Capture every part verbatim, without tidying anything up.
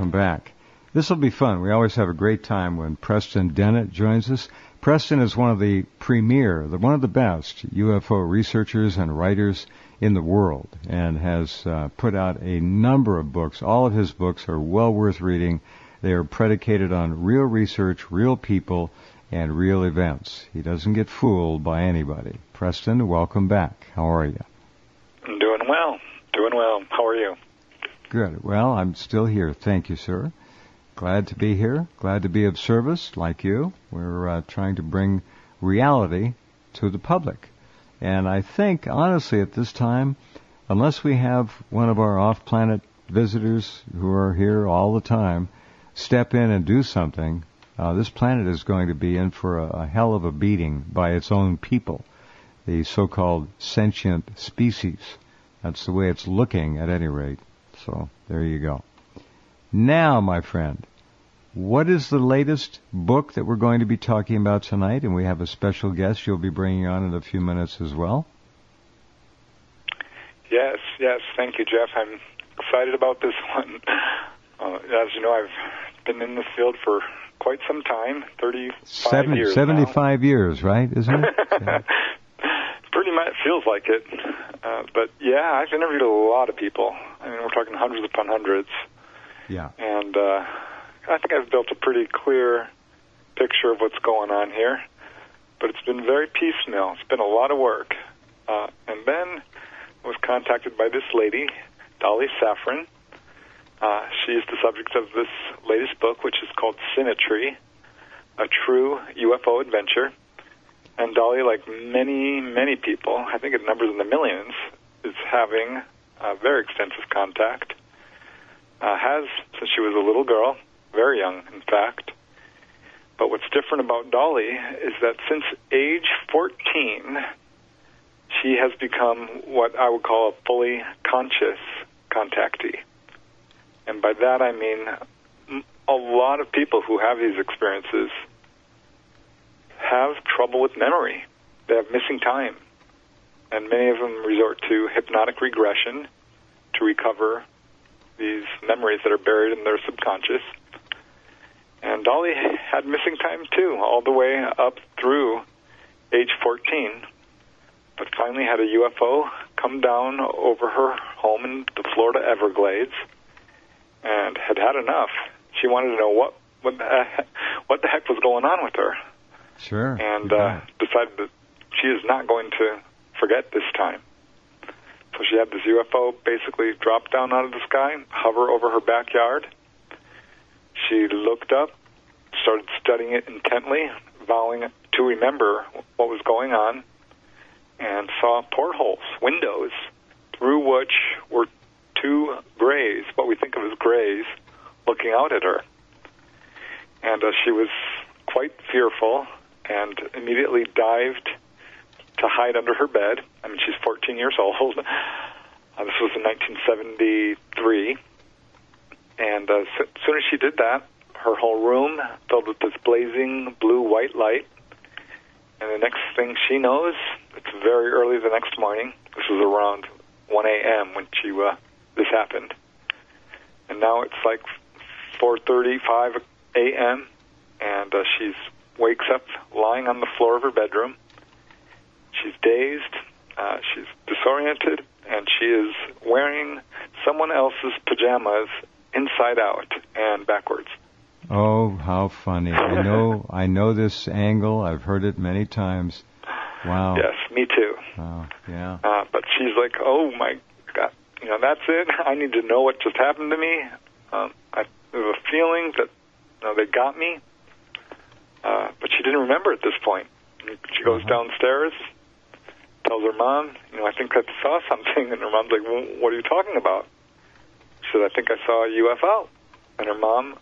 welcome back. This will be fun. We always have a great time when Preston Dennett joins us. Preston is one of the premier, the, one of the best U F O researchers and writers in the world, and has uh, put out a number of books. All of his books are well worth reading. They are predicated on real research, real people, and real events. He doesn't get fooled by anybody. Preston, welcome back. How are you? I'm doing well. Doing well. How are you? Good. Well, I'm still here. Thank you, sir. Glad to be here. Glad to be of service, like you. We're uh, trying to bring reality to the public. And I think, honestly, at this time, unless we have one of our off-planet visitors who are here all the time step in and do something, uh, this planet is going to be in for a, a hell of a beating by its own people, the so-called sentient species. That's the way it's looking, at any rate. So there you go. Now, my friend, what is the latest book that we're going to be talking about tonight? And we have a special guest you'll be bringing on in a few minutes as well. Yes, yes. Thank you, Jeff. I'm excited about this one. Uh, as you know, I've been in this field for quite some time, thirty-five Seven, years seventy-five now. years, right? Isn't it? Yeah. Pretty much feels like it. Uh, but, yeah, I've interviewed a lot of people. I mean, we're talking hundreds upon hundreds. Yeah. And uh, I think I've built a pretty clear picture of what's going on here. But it's been very piecemeal. It's been a lot of work. Uh, and then I was contacted by this lady, Dolly Safran. Uh, she is the subject of this latest book, which is called Symmetry, a true U F O adventure. And Dolly, like many, many people, I think it numbers in the millions, is having uh, very extensive contact. Uh, has since she was a little girl, very young, in fact. But what's different about Dolly is that since age fourteen, she has become what I would call a fully conscious contactee. And by that I mean a lot of people who have these experiences have trouble with memory. They have missing time. And many of them resort to hypnotic regression to recover these memories that are buried in their subconscious. And Dolly had missing time too, all the way up through age fourteen, but finally had a U F O come down over her home in the Florida Everglades and had had enough. She wanted to know what what the heck, what the heck was going on with her. Sure. And uh, decided that she is not going to forget this time. So she had this U F O basically drop down out of the sky, hover over her backyard. She looked up, started studying it intently, vowing to remember what was going on, and saw portholes, windows, through which were two grays, what we think of as grays, looking out at her. And uh, she was quite fearful and immediately dived to hide under her bed. I mean, she's fourteen years old. Uh, this was in nineteen seventy-three. And uh, as soon as she did that, her whole room filled with this blazing blue-white light. And the next thing she knows, it's very early the next morning. This was around one a.m. when she uh, this happened. And now it's like four thirty-five a.m., and uh, she's wakes up lying on the floor of her bedroom. She's dazed, uh, she's disoriented, and she is wearing someone else's pajamas inside out and backwards. Oh, how funny. I know I know this angle. I've heard it many times. Wow. Yes, me too. Wow, yeah. Uh, but she's like, oh, my God, you know, that's it. I need to know what just happened to me. Um, I have a feeling that you know, they got me. Uh, but she didn't remember at this point. She goes uh-huh. downstairs, tells her mom, you know, I think I saw something. And her mom's like, well, what are you talking about? She said, I think I saw a U F O. And her mom,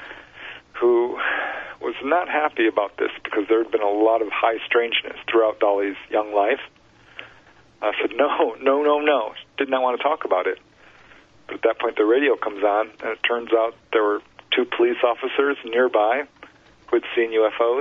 who was not happy about this because there had been a lot of high strangeness throughout Dolly's young life, uh, said, no, no, no, no. Did not want to talk about it. But at that point, the radio comes on, and it turns out there were two police officers nearby who had seen U F Os.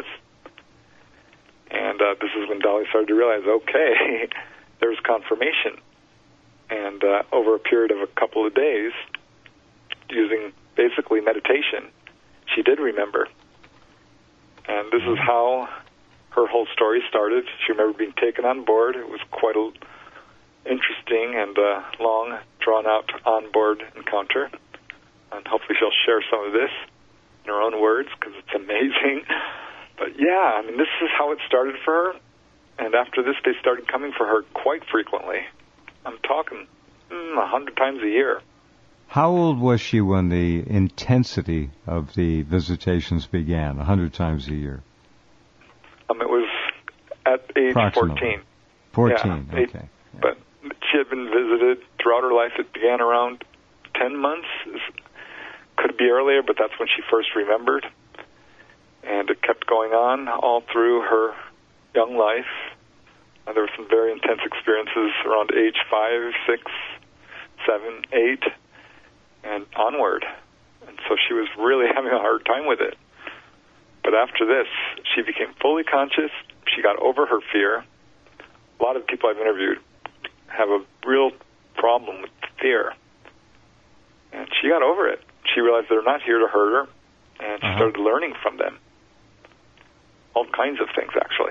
And uh, this is when Dolly started to realize, okay, there's confirmation. And uh, over a period of a couple of days, using basically meditation, she did remember. And this is how her whole story started. She remembered being taken on board. It was quite a interesting and uh, long, drawn-out on-board encounter. And hopefully she'll share some of this in her own words, because it's amazing. But yeah, I mean, this is how it started for her. And after this, they started coming for her quite frequently. I'm talking mm, a hundred times a year. How old was she when the intensity of the visitations began, a hundred times a year? Um, it was at age fourteen. Fourteen, yeah, okay. Eight, yeah. But she had been visited throughout her life. It began around ten months. Could be earlier, but that's when she first remembered. And it kept going on all through her young life. Uh, there were some very intense experiences around age five, six, seven, eight, and onward. And so she was really having a hard time with it. But after this, she became fully conscious. She got over her fear. A lot of people I've interviewed have a real problem with fear. And she got over it. She realized they're not here to hurt her, and she uh-huh. started learning from them. All kinds of things, actually.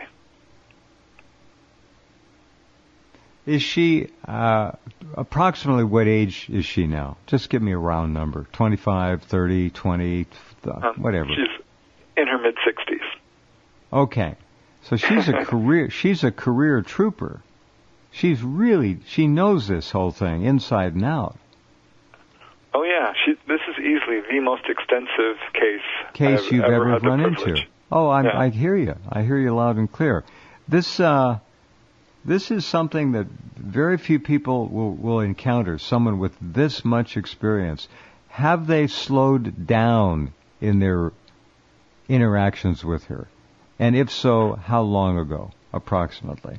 Is she, uh, approximately what age is she now? Just give me a round number. twenty-five, thirty, twenty, uh, um, whatever. She's in her mid-sixties. Okay. So she's a career, she's a career trooper. She's really, she knows this whole thing inside and out. Oh, yeah. She, this is easily the most extensive case Case I've you've ever, ever run into. Oh, I, yeah. I hear you. I hear you loud and clear. This, uh, this is something that very few people will, will encounter, someone with this much experience. Have they slowed down in their interactions with her? And if so, how long ago, approximately?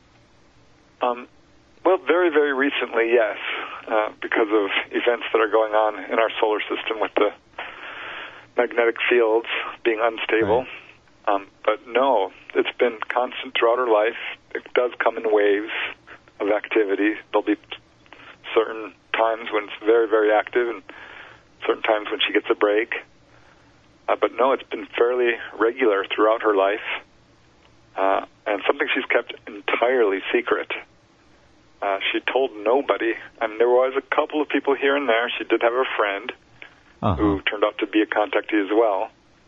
Um, well, very, very recently, yes, uh, because of events that are going on in our solar system with the magnetic fields being unstable. Right. Um, but no, it's been constant throughout her life. It does come in waves of activity. There'll be certain times when it's very, very active and certain times when she gets a break. Uh, but no, it's been fairly regular throughout her life, uh, and something she's kept entirely secret. Uh, she told nobody. I mean, there was a couple of people here and there. She did have a friend uh-huh. who turned out to be a contactee as well,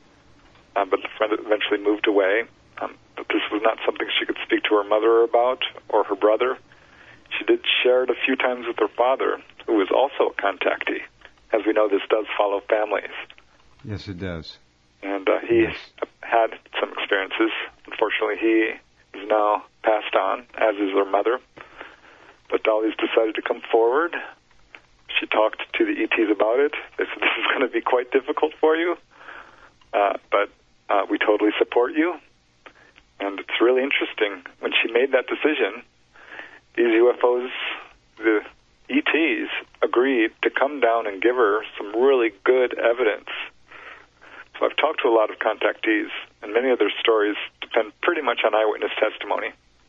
uh, but the friend eventually moved away. Um, but this was not something she could speak to her mother about or her brother. She did share it a few times with her father, who was also a contactee. As we know, this does follow families. Yes, it does. And uh, he yes. had some experiences. Unfortunately, he is now passed on, as is her mother. But Dolly's decided to come forward. She talked to the E Ts about it. They said, this is going to be quite difficult for you, uh, but uh, we totally support you. And it's really interesting. When she made that decision, these U F Os, the E Ts, agreed to come down and give her some really good evidence. So I've talked to a lot of contactees, and many of their stories depend pretty much on eyewitness testimony.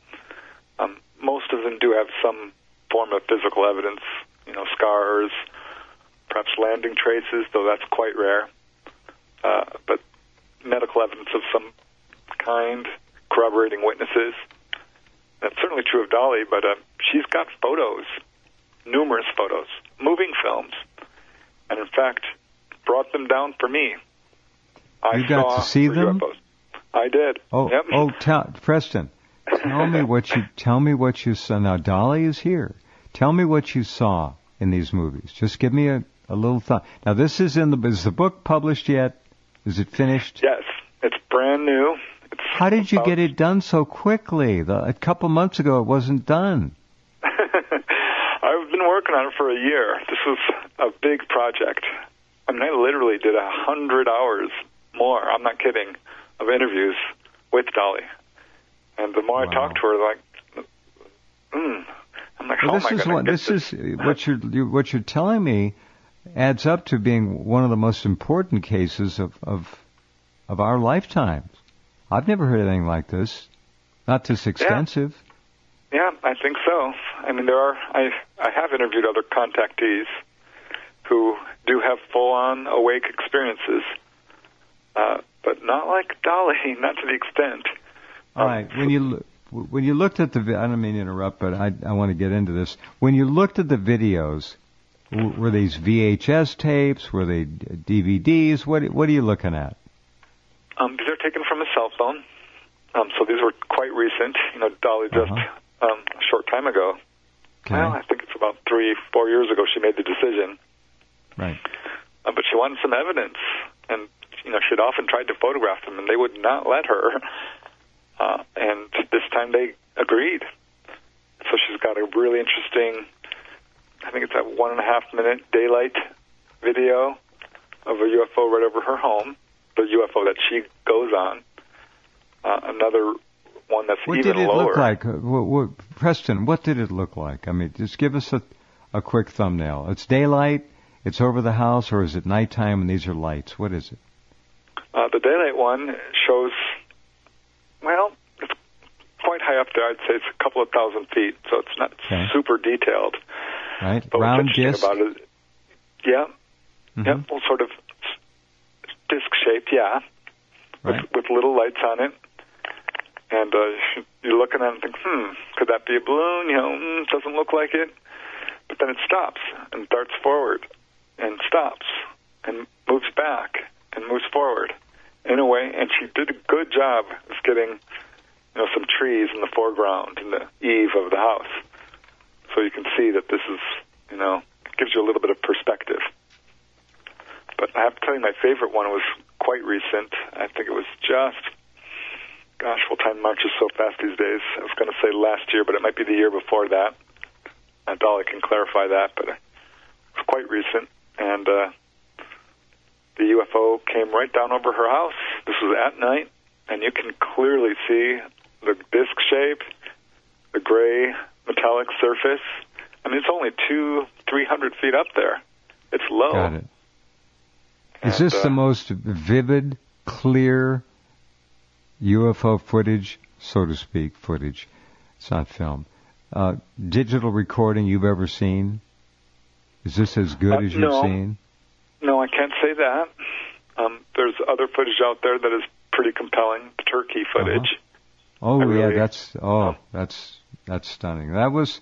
Um, most of them do have some form of physical evidence, you know, scars, perhaps landing traces, though that's quite rare. Uh, but medical evidence of some kind, corroborating witnesses. That's certainly true of Dolly, but uh, she's got photos, numerous photos, moving films, and in fact, brought them down for me. I you got saw to see them? U F Os. I did. Oh, yep. oh, tell, Preston, tell me what you tell me what you saw. Now, Dolly is here. Tell me what you saw in these movies. Just give me a, a little thought. Now, this is in the. Is the book published yet? Is it finished? Yes, it's brand new. It's How did you about... get it done so quickly? The, a couple months ago, it wasn't done. I've been working on it for a year. This was a big project. I mean, I literally did a hundred hours more. I'm not kidding. Of interviews with Dolly, and the more wow. I talked to her, like, mm, I'm like, how well, this am I is going what to this, this is what you're you, what you're telling me adds up to being one of the most important cases of of of our lifetimes. I've never heard anything like this, not this extensive. Yeah, yeah I think so. I mean, there are I I have interviewed other contactees, who do have full-on awake experiences, uh, but not like Dolly, not to the extent. All right. When you when you looked at the, I don't mean to interrupt, but I I want to get into this. When you looked at the videos, were these V H S tapes? Were they D V Ds? What what are you looking at? Um, these are taken from a cell phone, um, so these were quite recent. You know, Dolly just uh-huh. um, a short time ago. Okay. Well, I think it's about three, four years ago she made the decision. Right. Uh, but she wanted some evidence, and you know, she'd often tried to photograph them, and they would not let her. Uh, and this time they agreed. So she's got a really interesting, I think it's a one and a half minute daylight video of a U F O right over her home, the U F O that she goes on. Uh, another one that's what even did it lower. look like? What, what, Preston, what did it look like? I mean, just give us a, a quick thumbnail. It's daylight, it's over the house, or is it nighttime and these are lights? What is it? Uh, the daylight one shows, well, it's quite high up there. I'd say it's a couple of thousand feet, so it's not okay. super detailed. Right, but round what's interesting disc? about it, yeah, mm-hmm. yeah, well, sort of disc-shaped, yeah, right. with, with little lights on it. And uh, you're looking at it and think, hmm, could that be a balloon? You know, mm, doesn't look like it. But then it stops and darts forward and stops and moves back and moves forward in a way. And she did a good job of getting, you know, some trees in the foreground in the eave of the house. So you can see that this is, you know, gives you a little bit of perspective. But I have to tell you, my favorite one was quite recent. I think it was just... Gosh, well, time marches so fast these days. I was going to say last year, but it might be the year before that. And Dolly can clarify that, but it's quite recent. And uh, the U F O came right down over her house. This was at night, and you can clearly see the disc shape, the gray metallic surface. I mean, it's only two, three hundred feet up there. It's low. Got it. Is and, this uh, the most vivid, clear U F O footage, so to speak, footage, it's not film, uh, digital recording you've ever seen? Is this as good uh, as you've no. seen? No, I can't say that. Um, there's other footage out there that is pretty compelling, Turkey footage. Uh-huh. Oh, I yeah, really, that's, oh, that's, that's stunning. That was,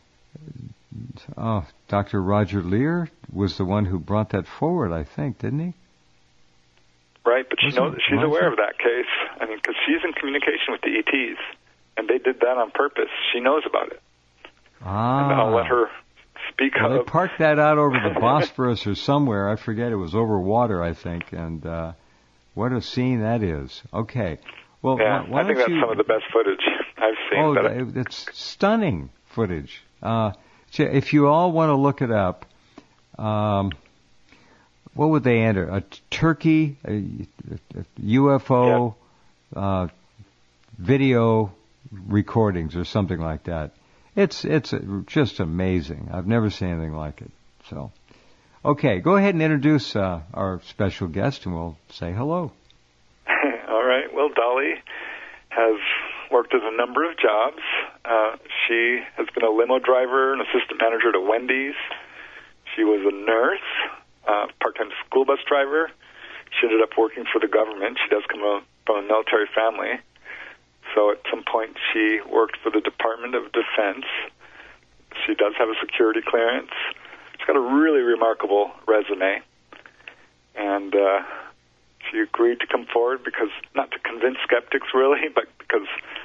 oh, Doctor Roger Lear was the one who brought that forward, I think, didn't he? Right, but she knows, she's Roger? aware of that case. I mean, because she's in communication with the E Ts, and they did that on purpose. She knows about it. Ah. And I'll let her speak well, up. They parked that out over the Bosphorus or somewhere. I forget. It was over water, I think. And uh, what a scene that is. Okay. Well, yeah, why, why I think don't that's you... some of the best footage I've seen. Oh, that it's stunning footage. Uh, if you all want to look it up, um, what would they enter? A turkey, a, a U F O yeah. uh, video recordings or something like that. It's it's just amazing. I've never seen anything like it. So, okay, go ahead and introduce uh, our special guest, and we'll say hello. All right. Well, Dolly has worked as a number of jobs. Uh, she has been a limo driver, an assistant manager at Wendy's. She was a nurse. Uh, part-time school bus driver. She ended up working for the government. She does come from a military family. So at some point she worked for the Department of Defense. She does have a security clearance. She's got a really remarkable resume. And uh, she agreed to come forward because, not to convince skeptics really, but because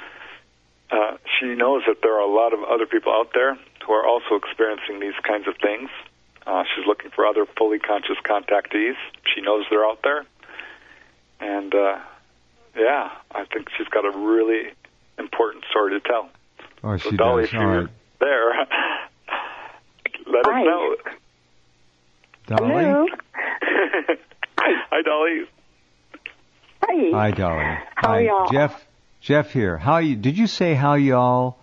uh, she knows that there are a lot of other people out there who are also experiencing these kinds of things. Uh, she's looking for other fully conscious contactees. She knows they're out there. And, uh, yeah, I think she's got a really important story to tell. Oh, so, she Dolly, does. if you're right. there, let Hi. us know. Dolly? Hello. Hi, Dolly. Hi. Hi, Dolly. How Hi, are y'all? Jeff. Jeff here. How you? Did you say how y'all?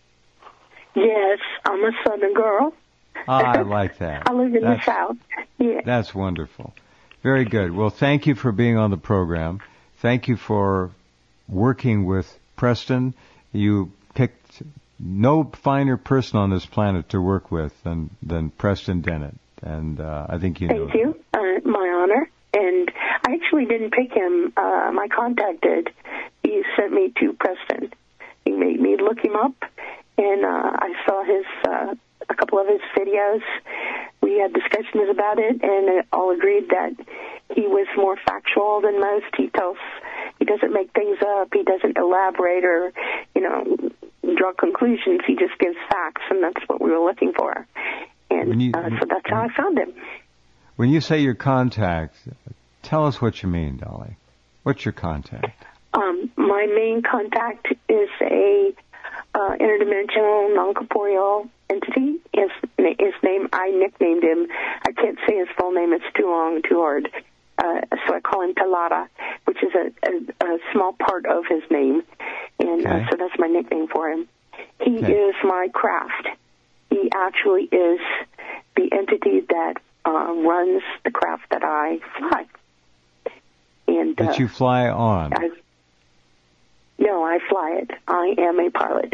Yes, I'm a Southern girl. Ah, I like that. I live in that's, the South. Yeah. That's wonderful. Very good. Well, thank you for being on the program. Thank you for working with Preston. You picked no finer person on this planet to work with than, than Preston Dennett. and uh, I think you know. Thank you. Uh, my honor. And I actually didn't pick him. Uh, my contact did. He sent me to Preston. He made me look him up, and uh, I saw his uh, a couple of his videos. We had discussions about it, and all agreed that he was more factual than most. He tells, he doesn't make things up. He doesn't elaborate or, you know, draw conclusions. He just gives facts, and that's what we were looking for. And you, uh, so that's how I found him. When you say your contact, tell us what you mean, Dolly. What's your contact? Um, my main contact is a uh, interdimensional, non-corporeal entity. His, his name, I nicknamed him. I can't say his full name. It's too long, too hard. Uh, so I call him Talata, which is a, a, a small part of his name. And okay. uh, so that's my nickname for him. He okay. is my craft. He actually is the entity that uh, runs the craft that I fly. And that uh, you fly on? I, no, I fly it. I am a pilot.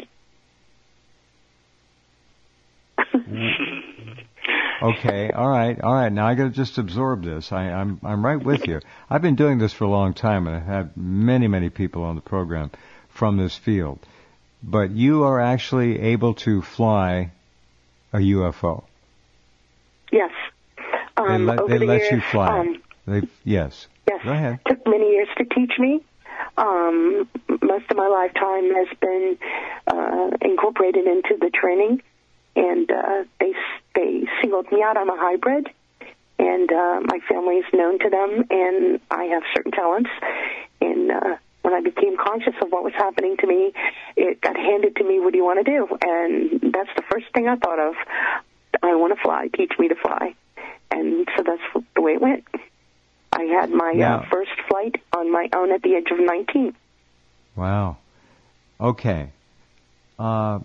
Okay, all right, all right. Now I got to just absorb this. I, I'm I'm right with you. I've been doing this for a long time, and I've had many, many people on the program from this field. But you are actually able to fly a U F O. Yes. Um, they let, over they the let years, you fly. Um, they, yes. Yes. Go ahead. It took many years to teach me. Um, most of my lifetime has been uh, incorporated into the training, and uh, they they singled me out. I'm a hybrid, and uh, my family is known to them, and I have certain talents. And uh, when I became conscious of what was happening to me, it got handed to me. What do you want to do? And that's the first thing I thought of. I want to fly. Teach me to fly. And so that's the way it went. I had my yeah. uh, first flight on my own at the age of nineteen. Wow. Okay. Uh,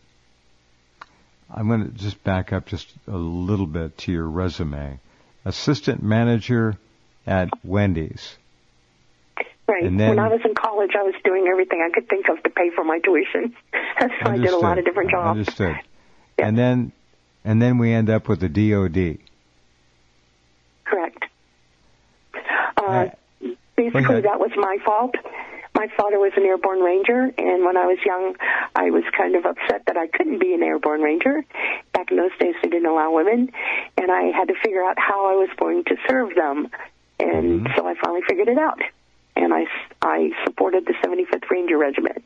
I'm going to just back up just a little bit to your resume. Assistant manager at Wendy's. Right. And then, when I was in college, I was doing everything I could think of to pay for my tuition. So I did a lot of different jobs. Understood. Yeah. And then, and then we end up with the D O D. Correct. Uh, basically, that was my fault. My father was an airborne ranger, and when I was young, I was kind of upset that I couldn't be an airborne ranger. Back in those days, they didn't allow women, and I had to figure out how I was going to serve them. And mm-hmm. so I finally figured it out, and I, I supported the seventy-fifth Ranger Regiment.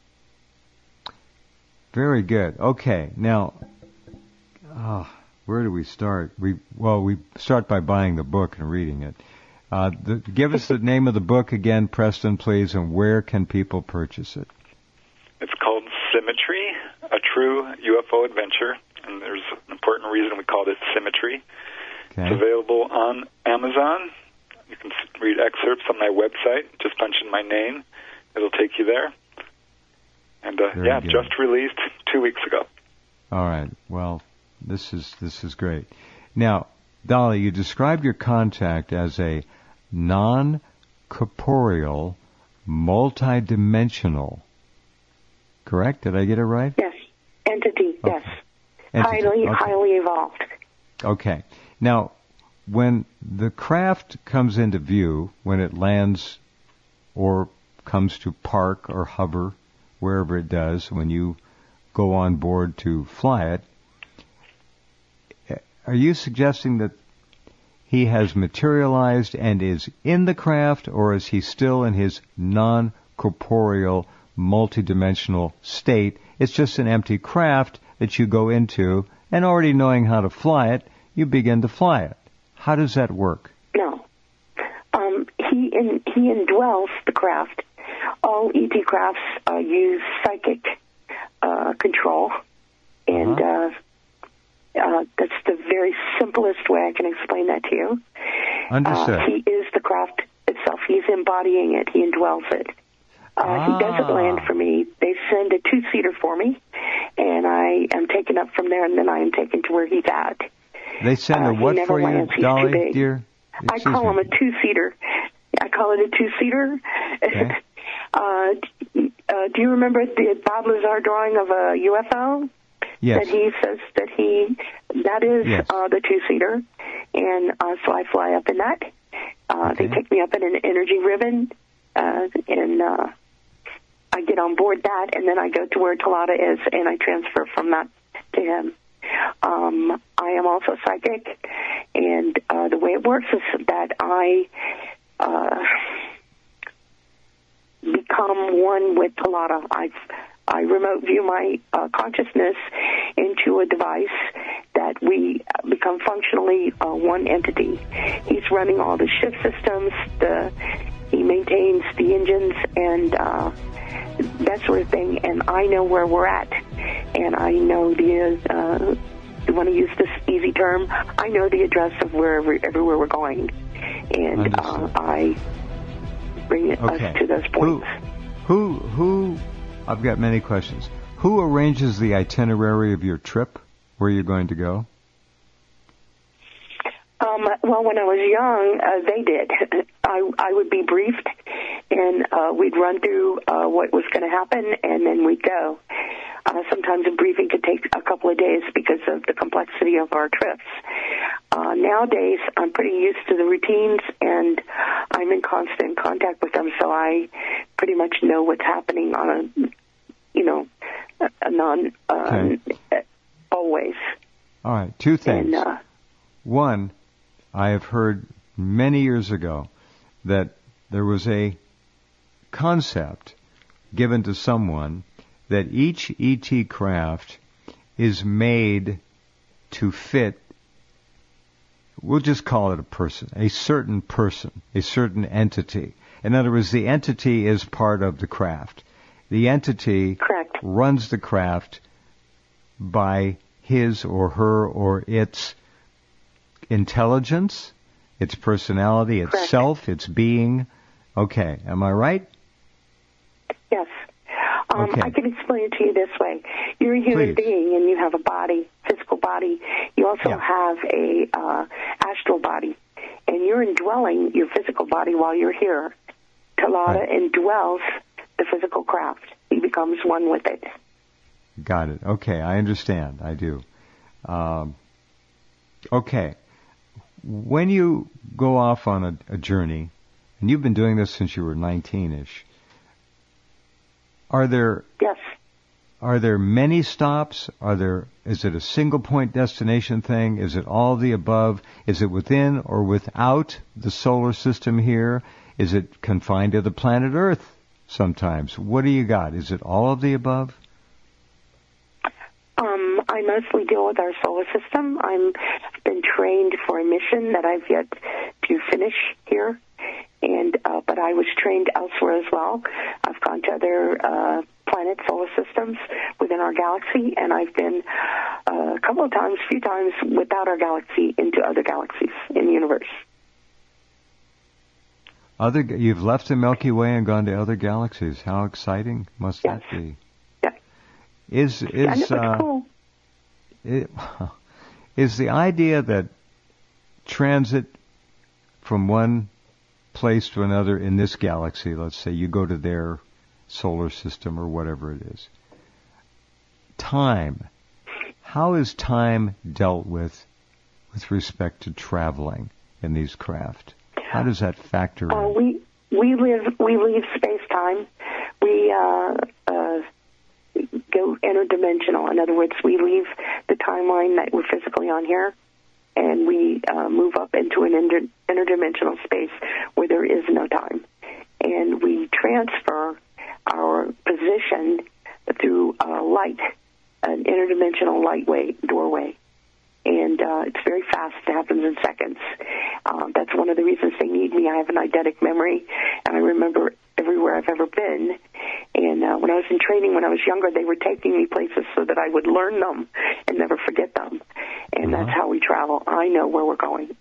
Very good. Okay, now, oh, where do we start? We well, we start by buying the book and reading it. Uh, the, give us the name of the book again, Preston, please, and where can people purchase it? It's called Symmetry, A True U F O Adventure, and there's an important reason we called it Symmetry. Okay. It's available on Amazon. You can read excerpts on my website. Just punch in my name. It'll take you there. And, uh, yeah, good. Just released two weeks ago. All right. Well, this is this is great. Now, Dolly, you described your contact as a non-corporeal, multidimensional. Correct? Did I get it right? Yes. Entity, okay. Yes. Entity. Highly, okay. highly evolved. Okay. Now, when the craft comes into view, when it lands or comes to park or hover, wherever it does, when you go on board to fly it, are you suggesting that he has materialized and is in the craft, or is he still in his non-corporeal, multidimensional state? It's just an empty craft that you go into, and already knowing how to fly it, you begin to fly it. How does that work? No. Um, he in, he indwells the craft. All E T crafts uh, use psychic uh, control, and uh-huh. uh, Uh, that's the very simplest way I can explain that to you. Understood. Uh, he is the craft itself. He's embodying it. He indwells it. Uh, ah. He doesn't land for me. They send a two-seater for me, and I am taken up from there, and then I am taken to where he's at. They send a uh, what for lands. you, He's Dolly, dear? Excuse I call me. him a two-seater. I call it a two-seater. Okay. uh, uh, do you remember the Bob Lazar drawing of a U F O? Yes. That he says that he, that is Yes. uh, the two-seater. And uh, so I fly up in that. Uh, Okay. They take me up in an energy ribbon, uh, and uh, I get on board that, and then I go to where Talata is, and I transfer from that to him. Um, I am also psychic, and uh, the way it works is that I uh, become one with Talata. I I remote view my uh, consciousness into a device that we become functionally uh, one entity. He's running all the ship systems. The he maintains the engines and uh, that sort of thing. And I know where we're at, and I know the. Uh, you want to use this easy term? I know the address of wherever everywhere we're going, and uh, I bring it, okay. us to those points. Who, who, who? I've got many questions. Who arranges the itinerary of your trip? Where you're going to go? Um, well, when I was young, uh, they did. I, I would be briefed, and uh, we'd run through uh, what was going to happen, and then we'd go. Uh, sometimes a briefing could take a couple of days because of the complexity of our trips. Uh, nowadays, I'm pretty used to the routines, and I'm in constant contact with them, so I pretty much know what's happening on a, you know, a, a non, uh, okay. always. All right, two things. And, uh, One, I have heard many years ago that there was a concept given to someone that each E T craft is made to fit, we'll just call it a person, a certain person, a certain entity. In other words, the entity is part of the craft. The entity Correct. runs the craft by his or her or its intelligence, its personality, its Correct. self, its being. Okay, am I right? Yes. Um, Okay. I can explain it to you this way. You're a human Please. being, and you have a body, physical body. You also Yeah. have a uh, astral body, and you're indwelling your physical body while you're here. Talata Right. indwells the physical craft. He becomes one with it. Got it. Okay, I understand. I do. Um, okay. When you go off on a, a journey, and you've been doing this since you were nineteen-ish, are there Yes. are there many stops? Are there? Is it a single point destination thing? Is it all of the above? Is it within or without the solar system here? Is it confined to the planet Earth sometimes? What do you got? Is it all of the above? Um, I mostly deal with our solar system. I'm been trained for a mission that I've yet to finish here, and uh, but I was trained elsewhere as well. I've gone to other uh, planet solar systems within our galaxy, and I've been uh, a couple of times, a few times without our galaxy into other galaxies in the universe. Other, you've left the Milky Way and gone to other galaxies. How exciting must Yes. that be? Yeah. Is I know, is it's uh, cool. it, is the idea that transit from one place to another in this galaxy, let's say you go to their solar system or whatever it is, time, how is time dealt with with respect to traveling in these craft? How does that factor Uh, in? we we live we leave space time. We uh, uh, go interdimensional. In other words, we leave the timeline that we're physically on here, and we uh, move up into an inter- interdimensional space where there is no time, and we transfer our position through uh, light, an interdimensional lightway doorway. And uh, it's very fast. It happens in seconds. Uh, that's one of the reasons they need me. I have an eidetic memory, and I remember everywhere I've ever been. And uh, when I was in training, when I was younger, they were taking me places so that I would learn them and never forget them. And Uh-huh. that's how we travel. I know where we're going.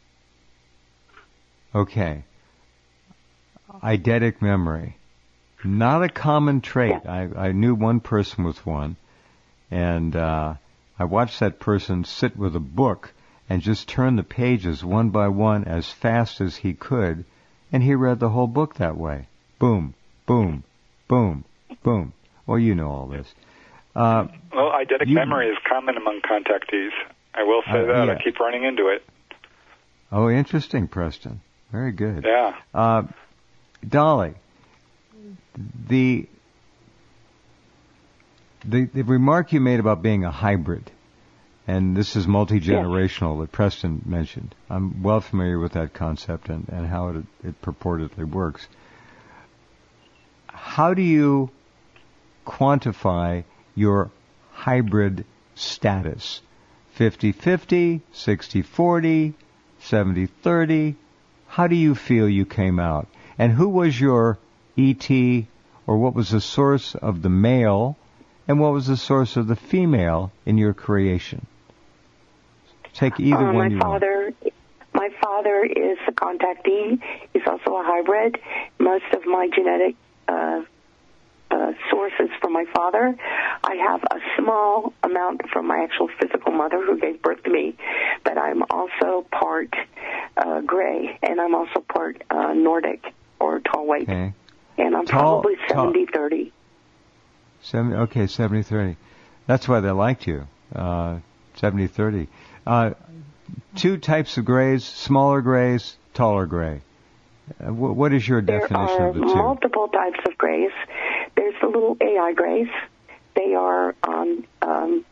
Okay. Eidetic memory. Not a common trait. Yeah. I, I knew one person with one, and uh, I watched that person sit with a book and just turn the pages one by one as fast as he could, and he read the whole book that way. Boom, boom, boom, boom. Well, you know all this. Uh, well, eidetic you, memory is common among contactees. I will say uh, that. yeah. I keep running into it. Oh, interesting, Preston. Very good. Yeah. Uh, Dolly, the, the the remark you made about being a hybrid, and this is multi-generational, yes, that Preston mentioned. I'm well familiar with that concept and, and how it, it purportedly works. How do you quantify your hybrid status? fifty-fifty, sixty-forty, seventy-thirty? How do you feel you came out? And who was your E T, or what was the source of the male, and what was the source of the female in your creation? Take either uh, one my you father, want. My father is a contactee. He's also a hybrid. Most of my genetic uh, uh, sources from my father. I have a small amount from my actual physical mother who gave birth to me, but I'm also part uh, gray, and I'm also part uh, Nordic or tall weight. Okay. And I'm tall, probably seventy thirty. seventy, okay, seventy thirty. That's why they liked you, uh, seventy thirty. Uh, two types of grays, smaller grays, taller gray. Uh, wh- what is your there definition are of the two? Multiple types of grays. There's the little A I grays. They are um, um,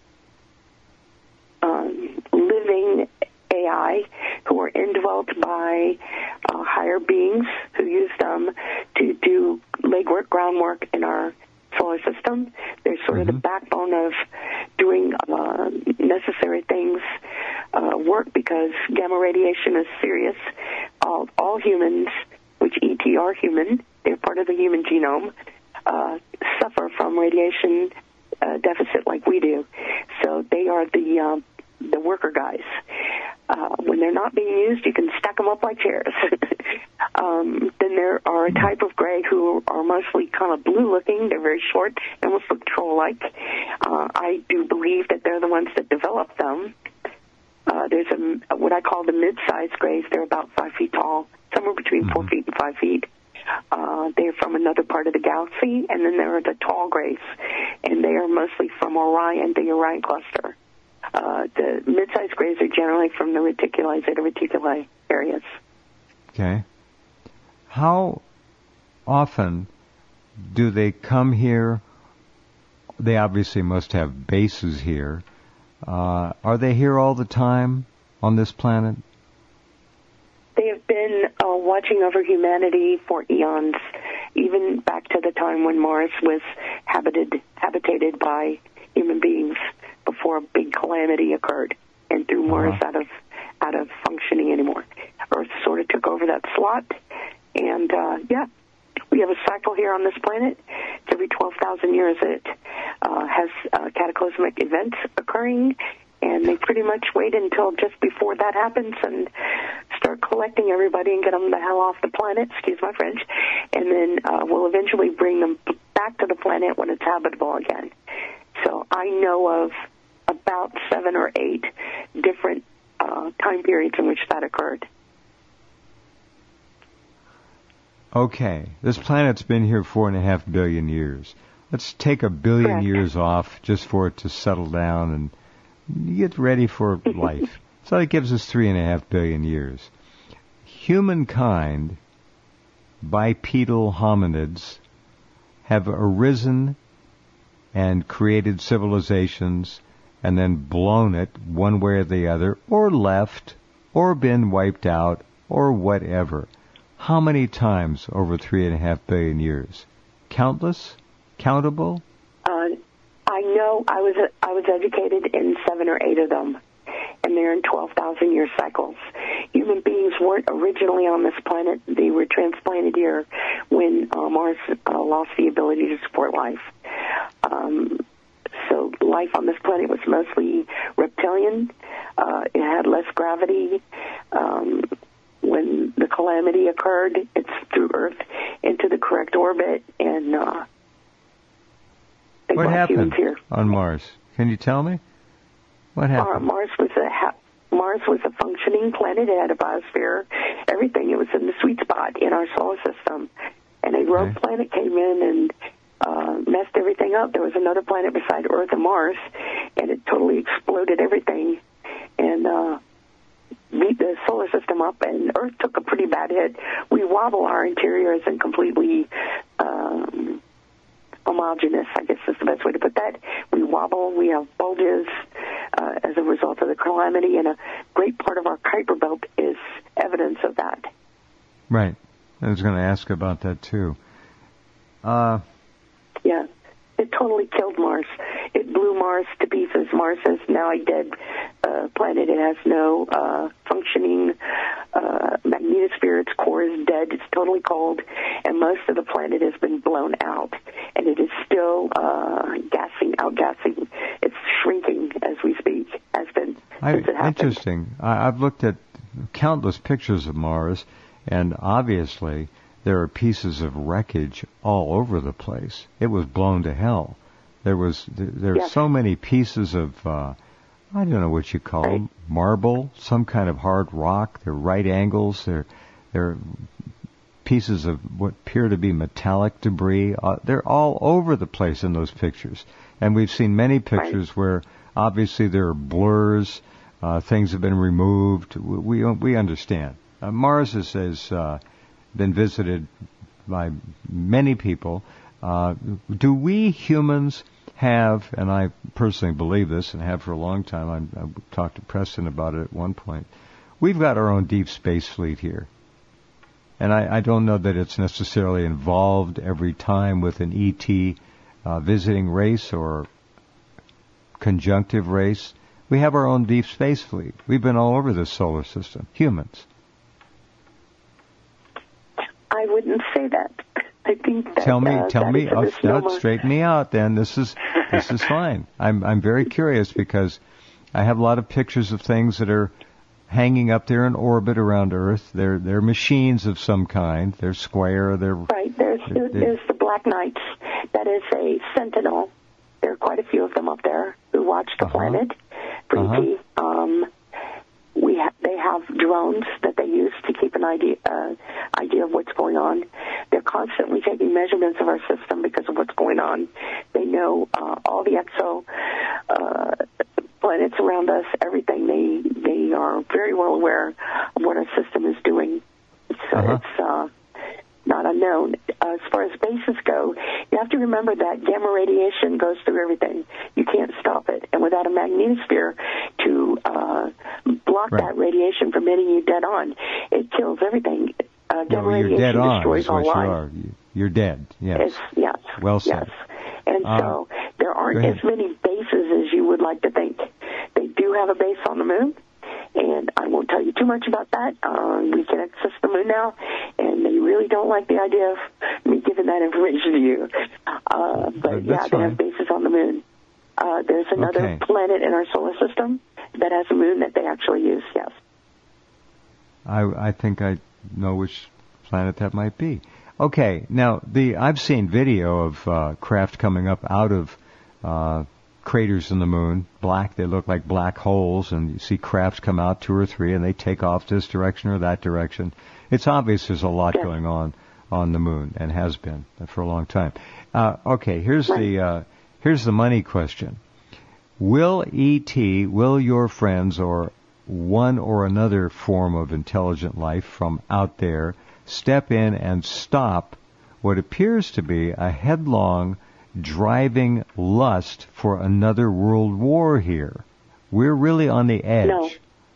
um, living A I who are indwelt by uh, higher beings who use them to do legwork, groundwork in our solar system. They're sort mm-hmm. of the backbone of doing uh, necessary things, uh, work, because gamma radiation is serious. All, all humans, which E T are human, they're part of the human genome, uh, suffer from radiation uh, deficit like we do. So they are the uh, the worker guys. Uh, when they're not being used, you can stack them up like chairs. um, then there are a type of gray who are mostly kind of blue-looking. They're very short, they almost look troll-like. Uh, I do believe that they're the ones that developed them. Uh, there's a, what I call the mid-sized grays. They're about five feet tall, somewhere between mm-hmm. four feet and five feet. Uh, they're from another part of the galaxy. And then there are the tall grays, and they are mostly from Orion, the Orion cluster. Uh, the mid-sized grays are generally from the reticuli, zeta reticuli areas. Okay. How often do they come here? They obviously must have bases here. Uh, are they here all the time on this planet? They have been uh, watching over humanity for eons, even back to the time when Mars was habited, habitated by human beings before a big calamity occurred and threw uh-huh. Mars out of out of functioning anymore. Earth sort of took over that slot, and uh, yeah, we have a cycle here on this planet. It's every twelve thousand years it uh, has uh, cataclysmic events occurring, and they pretty much wait until just before that happens and start collecting everybody and get them the hell off the planet, excuse my French, and then uh, we'll eventually bring them back to the planet when it's habitable again. So I know of about seven or eight different uh, time periods in which that occurred. Okay, this planet's been here four and a half billion years. Let's take a billion Correct. years off just for it to settle down and get ready for life. So that gives us three and a half billion years. Humankind, bipedal hominids, have arisen and created civilizations and then blown it one way or the other, or left, or been wiped out, or whatever. How many times over three and a half billion years? Countless? Countable? Uh, I know I was I was educated in seven or eight of them, and they're in twelve thousand year cycles. Human beings weren't originally on this planet. They were transplanted here when uh, Mars uh, lost the ability to support life. Um, so life on this planet was mostly reptilian. Uh, it had less gravity. Um, when the calamity occurred, it's threw Earth into the correct orbit, and uh, they what happened here. on Mars? Can you tell me? What happened? Uh, Mars was a ha- Mars was a functioning planet. It had a biosphere, everything. It was in the sweet spot in our solar system. And a rogue okay. planet came in and uh, messed everything everything up. There was another planet beside Earth and Mars, and it totally exploded everything and uh, beat the solar system up, and Earth took a pretty bad hit. We wobble. Our interior isn't completely um, homogeneous, I guess is the best way to put that. We wobble. We have bulges uh, as a result of the calamity, and a great part of our Kuiper Belt is evidence of that. Right. I was going to ask about that, too. Uh, yeah. It totally killed Mars. It blew Mars to pieces. Mars is now a dead uh, planet. It has no uh, functioning uh, magnetosphere. Its core is dead. It's totally cold. And most of the planet has been blown out. And it is still uh, gassing, outgassing. It's shrinking as we speak, has been I, since it happened. Interesting. I, I've looked at countless pictures of Mars, and obviously there are pieces of wreckage all over the place. It was blown to hell. There was there are yes. so many pieces of uh, I don't know what you call right. them, marble, some kind of hard rock. They're right angles. They're they're pieces of what appear to be metallic debris. Uh, they're all over the place in those pictures, and we've seen many pictures right. where obviously there are blurs. Uh, things have been removed. We we understand. Uh, Mars is, is uh, been visited by many people. Uh, do we humans have, and I personally believe this and have for a long time, I, I talked to Preston about it at one point, we've got our own deep space fleet here. And I, I don't know that it's necessarily involved every time with an E T uh, visiting race or conjunctive race. We have our own deep space fleet. We've been all over this solar system, humans. I wouldn't say that. I think that, tell me, uh, tell that me, is a oh, misnomer. no, straighten me out. Then this is this is fine. I'm I'm very curious because I have a lot of pictures of things that are hanging up there in orbit around Earth. They're they're machines of some kind. They're square. They're right. There's they're, there's the Black Knights. That is a sentinel. There are quite a few of them up there who watch the uh-huh. planet. For uh-huh. E T. Um, we ha- they have drones that they use to keep an idea uh, idea of what's going on. They're constantly taking measurements of our system because of what's going on. They know uh, all the exo uh, planets around us, everything. They they are very well aware of what our system is doing. So uh-huh. it's uh, not unknown. Uh, as far as bases go, you have to remember that gamma radiation goes through everything. You can't stop it. And without a magnetosphere to uh, block right. that radiation from hitting you dead on, it kills everything. Uh, gamma no, you're radiation dead on, destroys is all what you life. are. You're dead, yes. It's, yes. Well said. Yes. And uh, so there aren't as many bases as you would like to think. They do have a base on the moon. And I won't tell you too much about that. Uh, we can access the moon now, and they really don't like the idea of me giving that information to you. Uh, but, uh, yeah, they fine. have bases on the moon. Uh, there's another okay. planet in our solar system that has a moon that they actually use, yes. I, I think I know which planet that might be. Okay, now, the I've seen video of uh, craft coming up out of uh craters in the moon, black, they look like black holes, and you see crafts come out, two or three, and they take off this direction or that direction. It's obvious there's a lot yes. going on on the moon, and has been for a long time. Uh, okay, here's right. the uh, here's the money question. Will E T, will your friends or one or another form of intelligent life from out there step in and stop what appears to be a headlong driving lust for another world war here? We're really on the edge. No.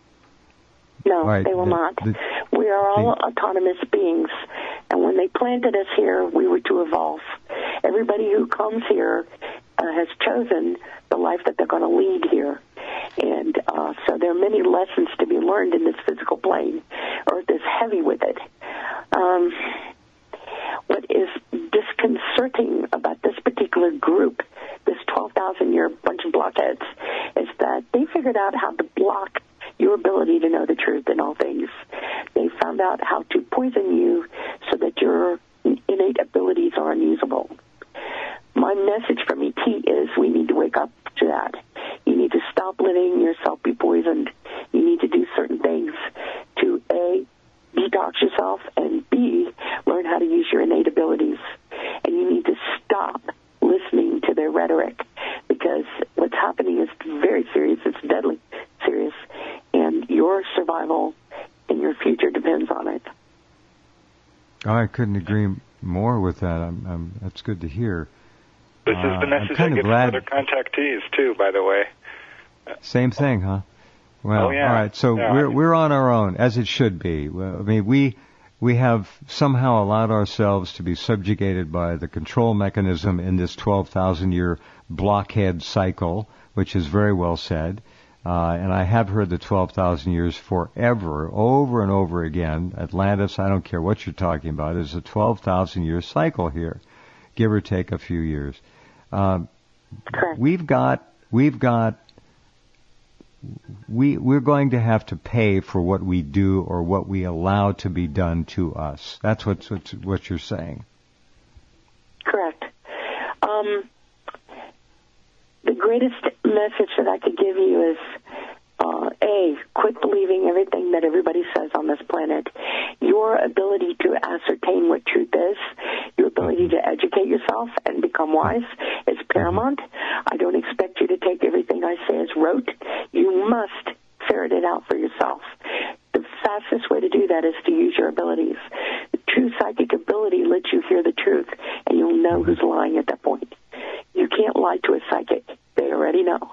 No, right, they will the, not. The, we are all the, autonomous beings, and when they planted us here, we were to evolve. Everybody who comes here uh, has chosen the life that they're going to lead here. And uh, so there are many lessons to be learned in this physical plane. Earth is heavy with it. Um, what is disconcerting about this particular group, this twelve thousand year bunch of blockheads, is that they figured out how to block your ability to know the truth in all things. They found out how to poison you so that your innate abilities are unusable. My message from E T is we need to wake up to that. You need to stop letting yourself be poisoned. You need to do certain things to, A, detox yourself, and B, learn how to use your innate abilities. And you need to stop listening to their rhetoric, because what's happening is very serious. It's deadly serious, and your survival and your future depends on it. Oh, I couldn't agree more with that. I'm, I'm, that's good to hear. This is the Uh, message I'm I get glad... from other contactees, too, by the way. Same thing, huh? Well, oh, yeah. all right. So yeah. we're we're on our own, as it should be. Well, I mean, we we have somehow allowed ourselves to be subjugated by the control mechanism in this twelve thousand year blockhead cycle, which is very well said. Uh, and I have heard the twelve thousand years forever, over and over again. Atlantis, I don't care what you're talking about, is a twelve thousand year cycle here, give or take a few years. Uh, Correct. We've got we've got. We, we're going to have to pay for what we do or what we allow to be done to us. That's what, what, what you're saying. Correct. Um, the greatest message that I could give you is, uh, A, quit believing everything that everybody says on this planet. Your ability to ascertain what truth is, your ability to educate yourself and become wise is paramount. I don't expect you to take everything I say as rote. You must ferret it out for yourself. The fastest way to do that is to use your abilities. The true psychic ability lets you hear the truth, and you'll know who's lying at that point. You can't lie to a psychic. They already know.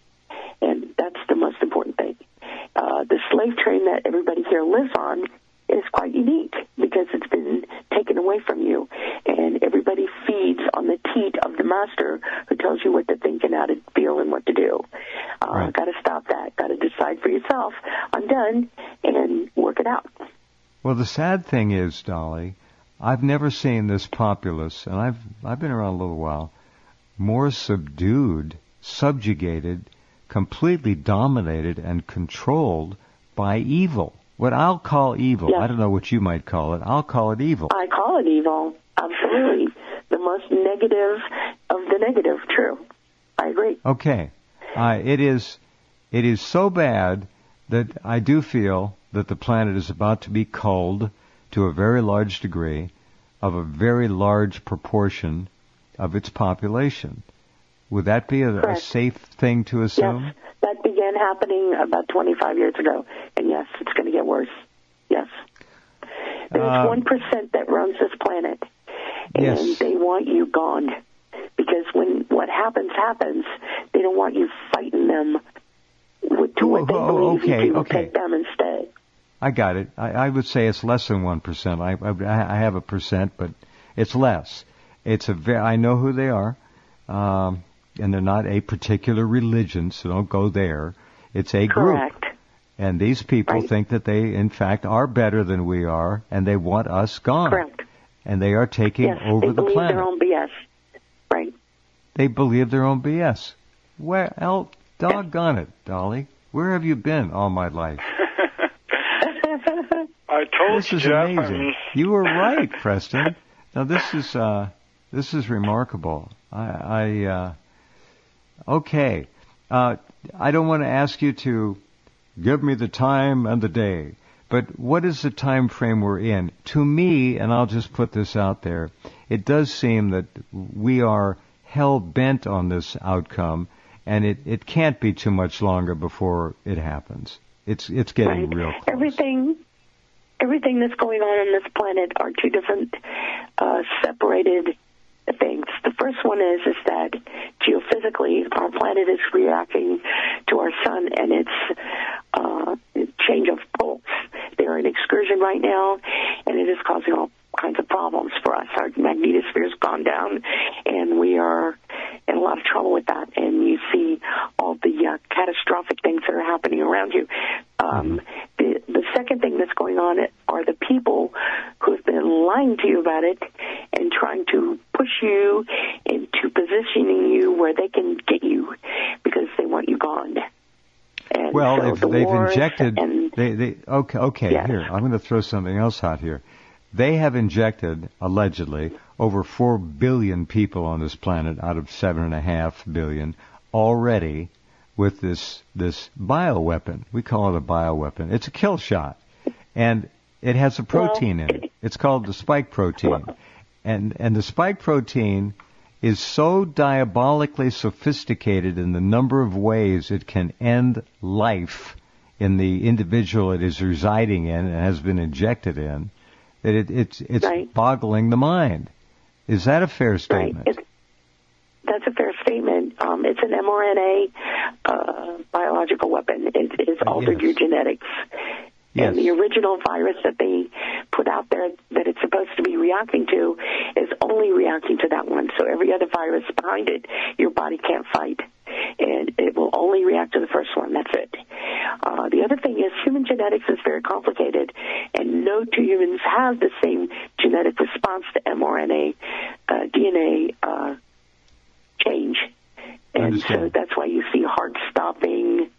And that's the most important thing. Uh, the slave train that everybody here lives on is quite unique because it's been taken away from you, and everybody feeds on the teat of the master who tells you what to think and how to feel and what to do. Uh, right. Got to stop that. Got to decide for yourself. I'm done, and work it out. Well, the sad thing is, Dolly, I've never seen this populace, and I've I've been around a little while, more subdued, subjugated, completely dominated and controlled by evil. What I'll call evil, Yes. I don't know what you might call it, I'll call it evil. I call it evil. Absolutely. The most negative of the negative. True. I agree. Okay. Uh, it is it is so bad that I do feel that the planet is about to be culled to a very large degree of a very large proportion of its population. Would that be a, a safe thing to assume? Yes. That began happening about twenty-five years ago. And yes, it's going to get worse. Yes. There's Uh, one percent that runs this planet. And Yes. they want you gone. Because when what happens, happens, they don't want you fighting them with, to what they Oh, believe okay, you do. okay. Take them instead. I got it. I, I would say it's less than one percent. I, I, I have a percent, but it's less. It's a very, I know who they are, um, and they're not a particular religion, so don't go there. It's a Correct. group. And these people Right. think that they, in fact, are better than we are, and they want us gone. Correct. And they are taking Yes, over they the believe planet. their own B S. Right. They believe their own B S. Well, doggone it, Dolly. Where have you been all my life? I told This you, is Jeff. amazing. I mean, You were right, Preston. Now this is uh, this is remarkable. I, I uh, okay. Uh, I don't want to ask you to give me the time and the day, but what is the time frame we're in? To me, and I'll just put this out there, it does seem that we are hell bent on this outcome, and it, it can't be too much longer before it happens. It's it's getting Right. real close. Everything, everything that's going on on this planet are two different uh, separated things. The first one is is that geophysically our planet is reacting to our sun and its uh, change of poles. They're in excursion right now, and it is causing all kinds of problems for us. Our magnetosphere's gone down, and we are in a lot of trouble with that. And you see all the uh, catastrophic things that are happening around you. Um, the, the second thing that's going on are the people who have been lying to you about it and trying to push you into positioning you where they can get you because they want you gone. And Well, so if the they've wars injected, and, they, they okay, okay. Yes. Here, I'm going to throw something else out here. They have injected, allegedly, over four billion people on this planet out of seven and a half billion already with this this bioweapon. We call it a bioweapon. It's a kill shot, and it has a protein Well, in it. It's called the spike protein, Well, and and the spike protein is so diabolically sophisticated in the number of ways it can end life in the individual it is residing in and has been injected in, that it, it's it's right. boggling the mind. Is that a fair statement? Right. It's, that's a fair statement. Um, it's an mRNA uh, biological weapon. It has altered yes. your genetics. Yes. And the original virus that they put out there that it's supposed to be reacting to is only reacting to that one. So every other virus behind it, your body can't fight. And it will only react to the first one. That's it. Uh, the other thing is human genetics is very complicated, and no two humans have the same genetic response to mRNA, uh, D N A uh, change. And Understand. so that's why you see heart stopping.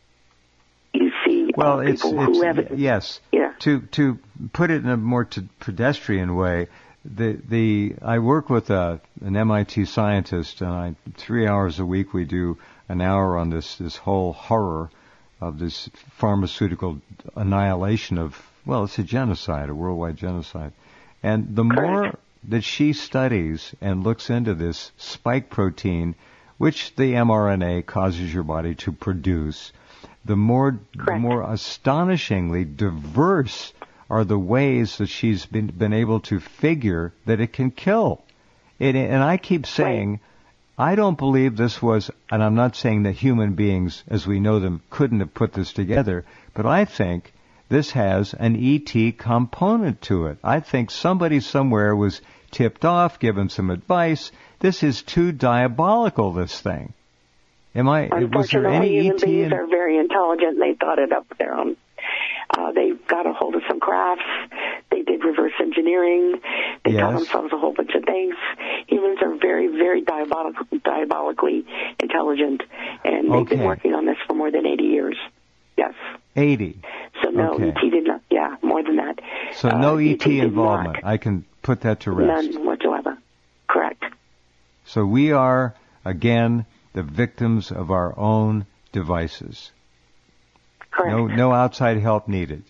You see well, uh, it's, people it's, who have yes. Yeah. To to put it in a more to pedestrian way, the the I work with a, an M I T scientist, and I three hours a week we do an hour on this this whole horror of this pharmaceutical annihilation of, well, it's a genocide, a worldwide genocide. And the Correct. more that she studies and looks into this spike protein, which the mRNA causes your body to produce, the more Correct. the more astonishingly diverse are the ways that she's been been able to figure that it can kill. It, and I keep saying, right. I don't believe this was, and I'm not saying that human beings, as we know them, couldn't have put this together, but I think this has an E T component to it. I think somebody somewhere was tipped off, given some advice. This is too diabolical, this thing. Am I, was there any human E T beings in... are very intelligent, and they thought it up their own. Uh, they got a hold of some crafts. They did reverse engineering. They yes. taught themselves a whole bunch of things. Humans are very, very diabolical, diabolically intelligent, and they've okay. been working on this for more than eighty years. Yes. eighty. So no, okay. E T did not. Yeah, more than that. So no uh, E T, E T involvement. I can put that to rest. None whatsoever. Correct. So we are, again, the victims of our own devices. Correct. No, no outside help needed.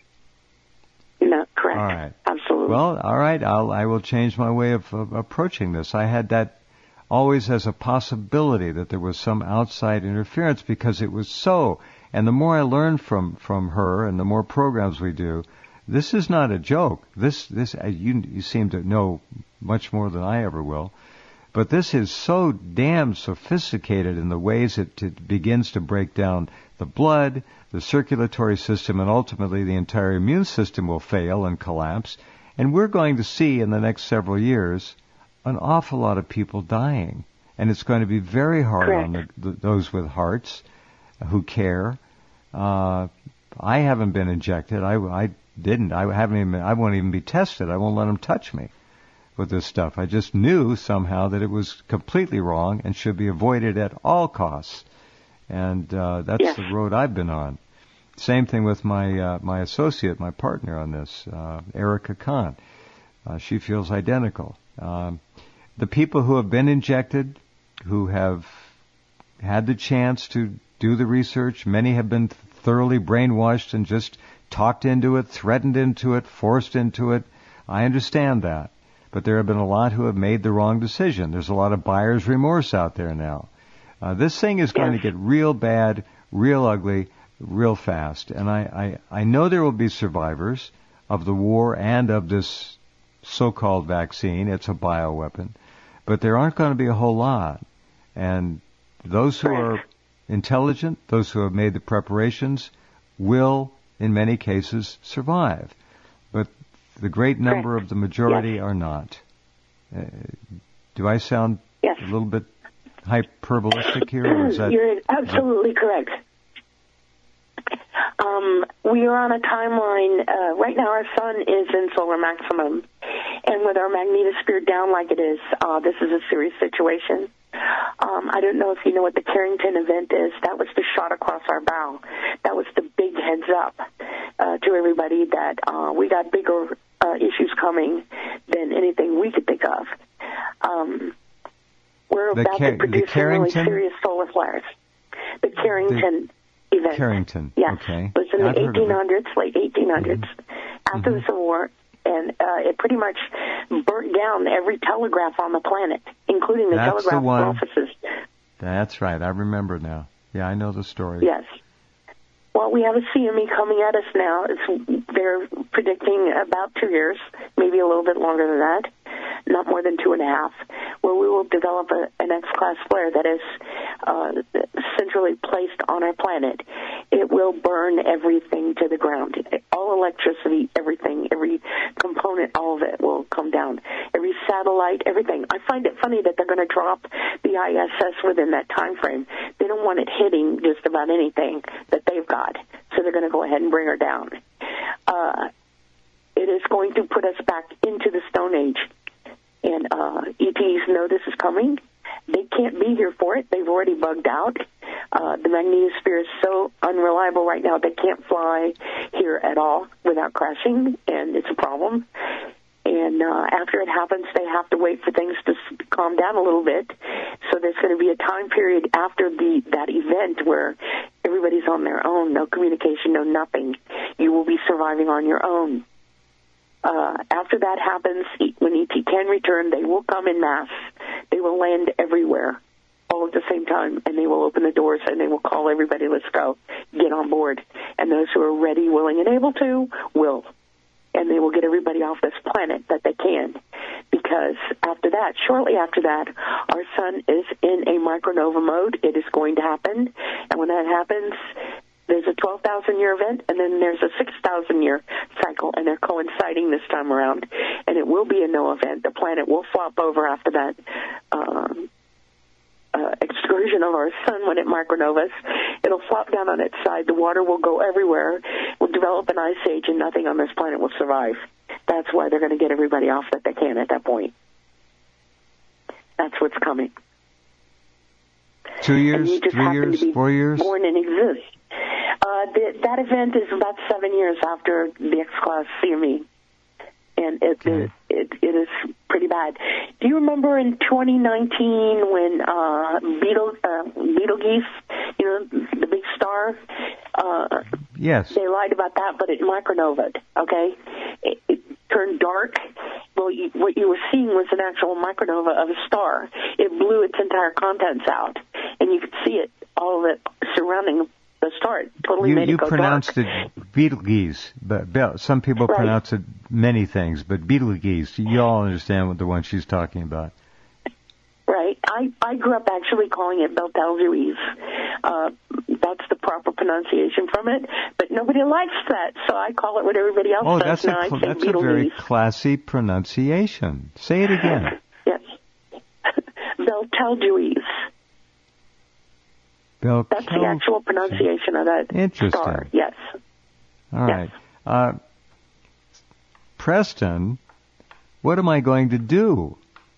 No, correct. All right. Absolutely. Well, all right. I'll, I will change my way of, of approaching this. I had that always as a possibility that there was some outside interference because it was so. And the more I learn from, from her and the more programs we do, this is not a joke. This, this, you, you seem to know much more than I ever will. But this is so damn sophisticated in the ways it, it begins to break down the blood, the circulatory system, and ultimately the entire immune system will fail and collapse. And we're going to see in the next several years an awful lot of people dying. And it's going to be very hard Correct. on the, the, those with hearts who care. Uh, I haven't been injected. I, I didn't. I haven't even. I won't even be tested. I won't let them touch me with this stuff. I just knew somehow that it was completely wrong and should be avoided at all costs. And uh, that's yes. the road I've been on. Same thing with my uh, my associate, my partner on this, uh, Erica Kahn. Uh, she feels identical. Um, the people who have been injected, who have had the chance to do the research, many have been thoroughly brainwashed and just talked into it, threatened into it, forced into it. I understand that. But there have been a lot who have made the wrong decision. There's a lot of buyer's remorse out there now. Uh, this thing is going yes. to get real bad, real ugly, real fast. And I, I, I know there will be survivors of the war and of this so-called vaccine. It's a bioweapon. But there aren't going to be a whole lot. And those who Correct. are intelligent, those who have made the preparations, will, in many cases, survive. But the great number Correct. of the majority yes. are not. Uh, do I sound yes. a little bit hyperbolistic here? Or is that, You're absolutely correct. Um, we are on a timeline. Uh, right now our sun is in solar maximum. And with our magnetosphere down like it is, uh, this is a serious situation. Um, I don't know if you know what the Carrington event is. That was the shot across our bow. That was the big heads up uh, to everybody that uh, we got bigger uh, issues coming than anything we could think of. Um, we're the about Car- to produce some really serious solar flares. The Carrington the event. Carrington, yes. okay. It was in I've the heard of it. eighteen hundreds, late eighteen hundreds, mm-hmm. after mm-hmm. the Civil War. and uh, it pretty much burnt down every telegraph on the planet, including the That's the telegraph one. offices. That's right. I remember now. Yeah, I know the story. Yes. Well, we have a C M E coming at us now. It's, they're predicting about two years, maybe a little bit longer than that, not more than two and a half, where we will develop a, an X-class flare that is uh, centrally placed on our planet. It will burn everything to the ground. All electricity, everything, every component, all of it will come down. Every satellite, everything. I find it funny that they're going to drop the I S S within that time frame. They don't want it hitting just about anything that they've got. So they're going to go ahead and bring her down. Uh, it is going to put us back into the Stone Age. And uh, E Ts know this is coming. They can't be here for it. They've already bugged out. Uh, the magnetosphere is so unreliable right now, they can't fly here at all without crashing, and it's a problem. And uh, after it happens, they have to wait for things to calm down a little bit. So there's going to be a time period after the that event where everybody's on their own, no communication, no nothing. You will be surviving on your own. Uh, after that happens, when E T can return, they will come in mass. They will land everywhere all at the same time, and they will open the doors, and they will call everybody, let's go, get on board. And those who are ready, willing, and able to will. And they will get everybody off this planet that they can. Because after that, shortly after that, our sun is in a micronova mode. It is going to happen. And when that happens, there's a twelve thousand year event, and then there's a six thousand year cycle, and they're coinciding this time around. And it will be a no event. The planet will flop over after that um, uh, excursion of our sun when it micronovas. It'll flop down on its side. The water will go everywhere. We'll develop an ice age, and nothing on this planet will survive. That's why they're going to get everybody off that they can at that point. That's what's coming. Two years, three years, four years? Born and exist. Uh, the, that event is about seven years after the X-Class C M E. And it, Okay. it, it, it is pretty bad. Do you remember in twenty nineteen when uh, Beetle, uh, Betelgeuse, you know, the big star? Uh, Yes. They lied about that, but it micronovaed, okay? It, it turned dark. Well, you, what you were seeing was an actual micronova of a star. It blew its entire contents out, and you could see it, all of it surrounding the star. It totally You, made you it go pronounced dark. it Betelgeuse, but Be- some people Right. pronounce it many things, but Betelgeuse, you all understand what the one she's talking about. Right. I, I grew up actually calling it Betelgeuse. Uh, that's the proper pronunciation from it, but nobody likes that, so I call it what everybody else Oh, does. that's now a I cl- say that's a very Betelgeuse. classy pronunciation. Say it again. Yes. Betelgeuse. Bel- That's the actual pronunciation of that Interesting. star. Yes. All right. Uh, Preston, what am I going to do?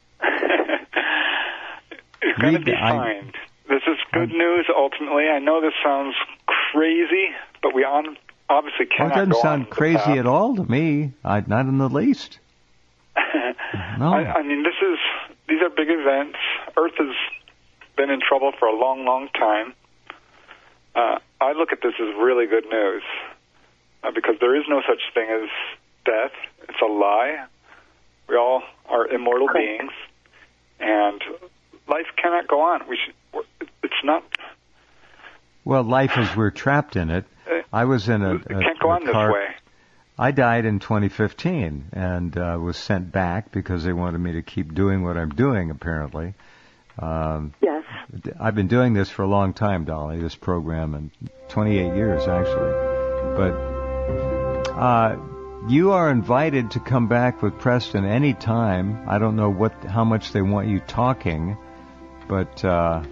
It's going to Read- be I- fine. This is good I- news, ultimately. I know this sounds crazy, but we on, obviously Well, cannot it doesn't go sound on with crazy that. at all to me. I, not in the least. No. I, I mean, this is these are big events. Earth has been in trouble for a long, long time. Uh, I look at this as really good news uh, because there is no such thing as death. It's a lie. We all are immortal Correct. beings, and life cannot go on. We should. It's not. Well, life is we're trapped in it. I was in a, It a, can't go a on this car. way. I died in twenty fifteen and uh, was sent back because they wanted me to keep doing what I'm doing, apparently. Um, Yes. I've been doing this for a long time, Dolly, this program, and twenty-eight years, actually. But uh, you are invited to come back with Preston any time. I don't know what, how much they want you talking, but uh,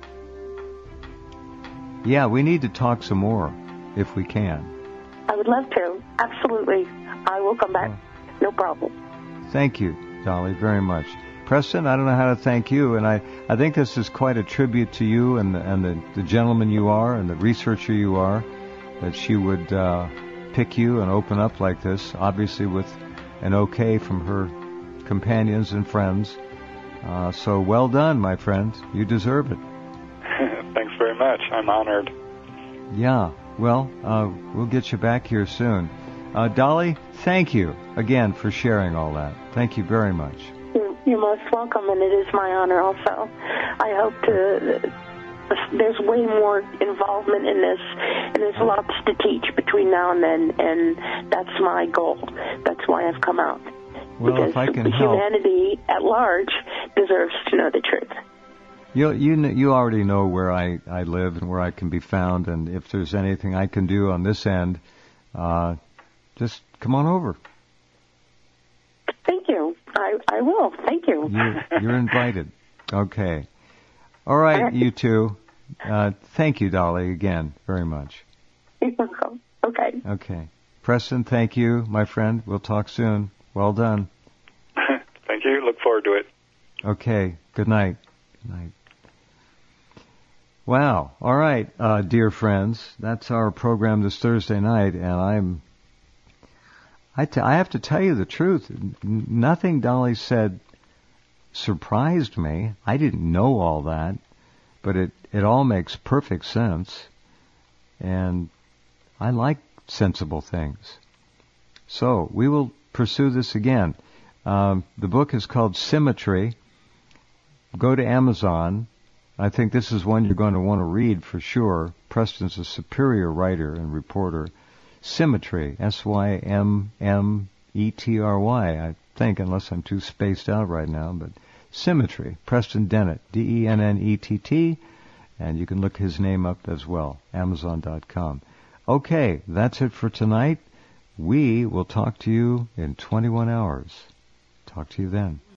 yeah, we need to talk some more if we can. I would love to. Absolutely. I will come back. No problem. Thank you, Dolly, very much. Preston, I don't know how to thank you, and I, I think this is quite a tribute to you and the, and the, the gentleman you are and the researcher you are, that she would uh, pick you and open up like this, obviously with an okay from her companions and friends. Uh, so well done, my friend. You deserve it. Thanks very much. I'm honored. Yeah, well, uh, we'll get you back here soon. Uh, Dolly, thank you again for sharing all that. Thank you very much. You're, you're most welcome, and it is my honor also. I hope to... There's way more involvement in this, and there's lots to teach between now and then, and that's my goal. That's why I've come out. Well, because if I can help, humanity at large deserves to know the truth. You you you already know where I, I live and where I can be found, and if there's anything I can do on this end, uh, just come on over. Thank you. I, I will. Thank you. You're, you're invited. Okay. All right, you two. Uh, thank you, Dolly, again, very much. You're welcome. Okay. Okay. Preston, thank you, my friend. We'll talk soon. Well done. Thank you. Look forward to it. Okay. Good night. Good night. Wow. All right, uh, dear friends. That's our program this Thursday night, and I'm... I, t- I have to tell you the truth. N- nothing Dolly said surprised me. I didn't know all that, but it, it all makes perfect sense. And I like sensible things. So we will pursue this again. Um, the book is called Symmetry. Go to Amazon. I think this is one you're going to want to read for sure. Preston's a superior writer and reporter. Symmetry, S Y M M E T R Y, I think, unless I'm too spaced out right now, but Symmetry, Preston Dennett, D E N N E T T, and you can look his name up as well, amazon dot com. Okay, that's it for tonight. We will talk to you in twenty-one hours. Talk to you then.